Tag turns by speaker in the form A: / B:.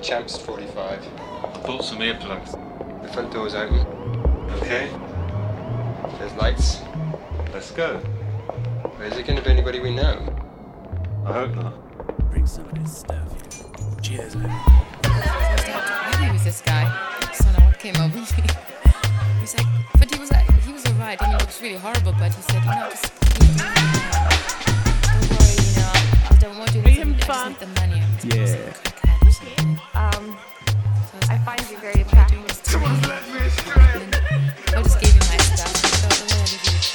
A: Champs 45.
B: Bought some earplugs.
A: The front door's open.
B: Okay,
A: There's lights.
B: let's go.
A: Is it going to be anybody we know?
B: I hope not.
C: Bring some of this stuff here. Cheers, man.
D: Maybe it was this guy. I just don't know what came over me. He's like, but he was alright. I mean, it was really horrible, but he said, just don't worry, I don't want you to.
E: Are you having
D: I
E: fun?
D: just need the money.
C: Yeah.
E: I find you very attractive.
D: I just gave him my stuff. So the way I did it.